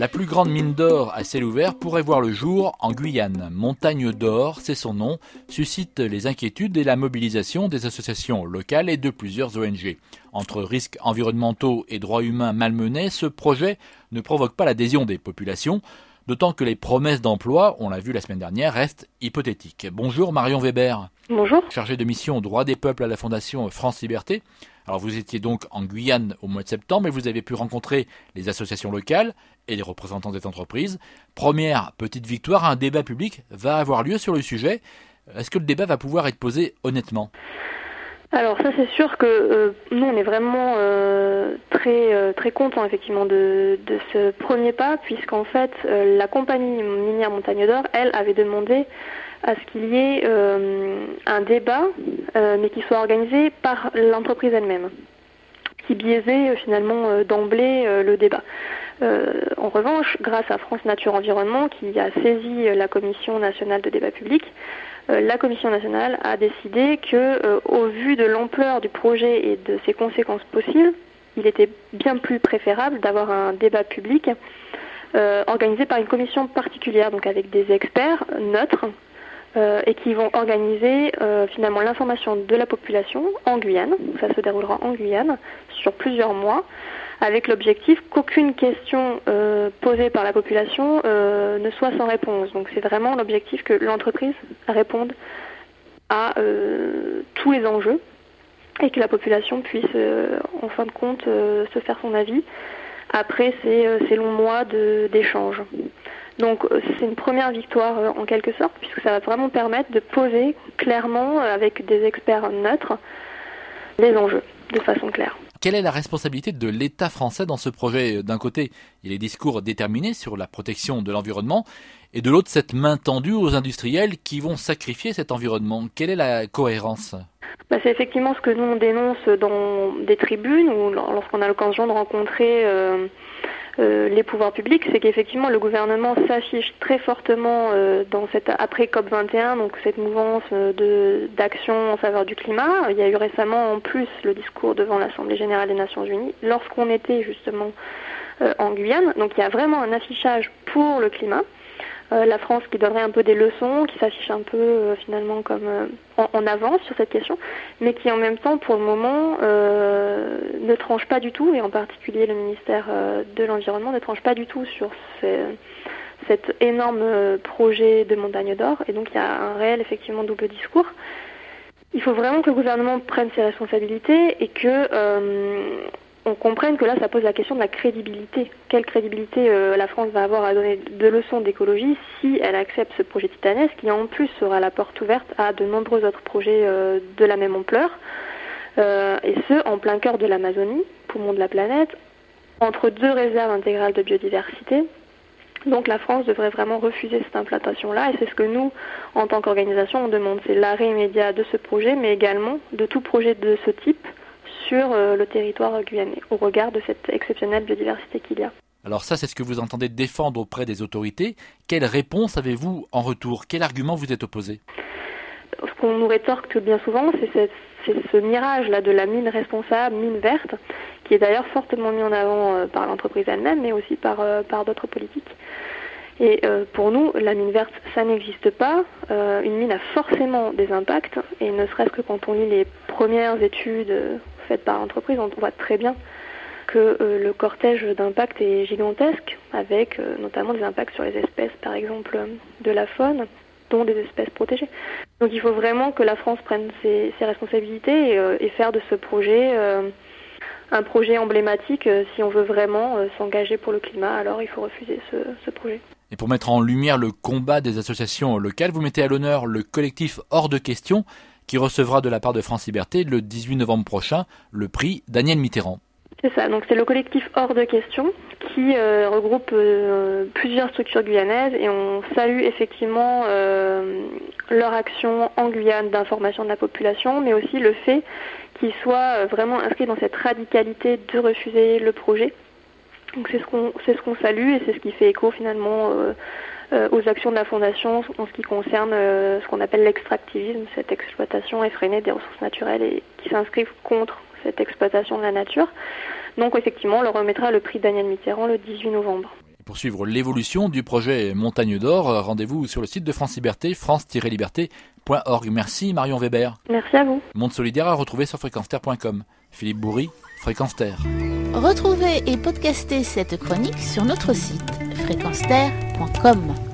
La plus grande mine d'or à ciel ouvert pourrait voir le jour en Guyane. Montagne d'or, c'est son nom, suscite les inquiétudes et la mobilisation des associations locales et de plusieurs ONG. Entre risques environnementaux et droits humains malmenés, ce projet ne provoque pas l'adhésion des populations, d'autant que les promesses d'emploi, on l'a vu la semaine dernière, restent hypothétiques. Bonjour Marion Weber. Bonjour. Chargée de mission droits des peuples à la Fondation France Liberté. Alors vous étiez donc en Guyane au mois de septembre et vous avez pu rencontrer les associations locales et les représentants des entreprises. Première petite victoire, un débat public va avoir lieu sur le sujet. Est-ce que le débat va pouvoir être posé honnêtement ? Alors ça c'est sûr que nous on est vraiment très contents effectivement de ce premier pas, puisqu'en fait la compagnie minière Montagne d'Or, elle, avait demandé à ce qu'il y ait un débat, mais qui soit organisé par l'entreprise elle-même, qui biaisait finalement d'emblée le débat. En revanche, grâce à France Nature Environnement, qui a saisi la Commission nationale de débat public, la Commission nationale a décidé que, au vu de l'ampleur du projet et de ses conséquences possibles, il était bien plus préférable d'avoir un débat public organisé par une commission particulière, donc avec des experts neutres, et qui vont organiser finalement l'information de la population en Guyane. Ça se déroulera en Guyane sur plusieurs mois, avec l'objectif qu'aucune question posée par la population ne soit sans réponse. Donc c'est vraiment l'objectif que l'entreprise réponde à tous les enjeux et que la population puisse en fin de compte se faire son avis après ces longs mois d'échanges. Donc c'est une première victoire en quelque sorte, puisque ça va vraiment permettre de poser clairement, avec des experts neutres, les enjeux de façon claire. Quelle est la responsabilité de l'État français dans ce projet ? D'un côté, il y a les discours déterminés sur la protection de l'environnement, et de l'autre, cette main tendue aux industriels qui vont sacrifier cet environnement. Quelle est la cohérence ? C'est effectivement ce que nous on dénonce dans des tribunes ou lorsqu'on a l'occasion de rencontrer les pouvoirs publics, c'est qu'effectivement le gouvernement s'affiche très fortement dans cette après COP21, donc cette mouvance d'action en faveur du climat. Il y a eu récemment en plus le discours devant l'Assemblée générale des Nations Unies lorsqu'on était justement en Guyane. Donc il y a vraiment un affichage pour le climat. La France qui donnerait un peu des leçons, qui s'affiche un peu finalement comme en avance sur cette question, mais qui en même temps pour le moment ne tranche pas du tout, et en particulier le ministère de l'Environnement ne tranche pas du tout sur cet énorme projet de Montagne d'Or, et donc il y a un réel effectivement double discours. Il faut vraiment que le gouvernement prenne ses responsabilités et que on comprenne que là, ça pose la question de la crédibilité. Quelle crédibilité la France va avoir à donner de leçons d'écologie si elle accepte ce projet titanesque, qui en plus sera la porte ouverte à de nombreux autres projets de la même ampleur, et ce, en plein cœur de l'Amazonie, poumon de la planète, entre deux réserves intégrales de biodiversité. Donc la France devrait vraiment refuser cette implantation-là, et c'est ce que nous, en tant qu'organisation, on demande. C'est l'arrêt immédiat de ce projet, mais également de tout projet de ce type, sur le territoire guyanais, au regard de cette exceptionnelle biodiversité qu'il y a. Alors ça, c'est ce que vous entendez défendre auprès des autorités. Quelle réponse avez-vous en retour ? Quel argument vous êtes opposé ? Ce qu'on nous rétorque bien souvent, c'est ce mirage-là de la mine responsable, mine verte, qui est d'ailleurs fortement mis en avant par l'entreprise elle-même, mais aussi par d'autres politiques. Et pour nous, la mine verte, ça n'existe pas. Une mine a forcément des impacts, et ne serait-ce que quand on lit les premières études faites par l'entreprise, on voit très bien que le cortège d'impact est gigantesque, avec notamment des impacts sur les espèces, par exemple, de la faune, dont des espèces protégées. Donc il faut vraiment que la France prenne ses responsabilités et faire de ce projet un projet emblématique. Si on veut vraiment s'engager pour le climat, alors il faut refuser ce projet. Et pour mettre en lumière le combat des associations locales, vous mettez à l'honneur le collectif Hors de Question, qui recevra de la part de France Liberté le 18 novembre prochain le prix Daniel Mitterrand. C'est ça, donc c'est le collectif Hors de Question qui regroupe plusieurs structures guyanaises, et on salue effectivement leur action en Guyane d'information de la population, mais aussi le fait qu'ils soient vraiment inscrits dans cette radicalité de refuser le projet. Donc c'est ce qu'on salue, et c'est ce qui fait écho finalement aux actions de la Fondation en ce qui concerne ce qu'on appelle l'extractivisme, cette exploitation effrénée des ressources naturelles, et qui s'inscrivent contre cette exploitation de la nature. Donc effectivement, on leur remettra le prix Daniel Mitterrand le 18 novembre. Pour suivre l'évolution du projet Montagne d'Or, rendez-vous sur le site de France Liberté, france-liberté.org. Merci Marion Weber. Merci à vous. Monde solidaire à retrouver sur fréquence-terre.com. Philippe Bourry, Fréquence Terre. Retrouvez et podcastez cette chronique sur notre site fréquence-terre.com.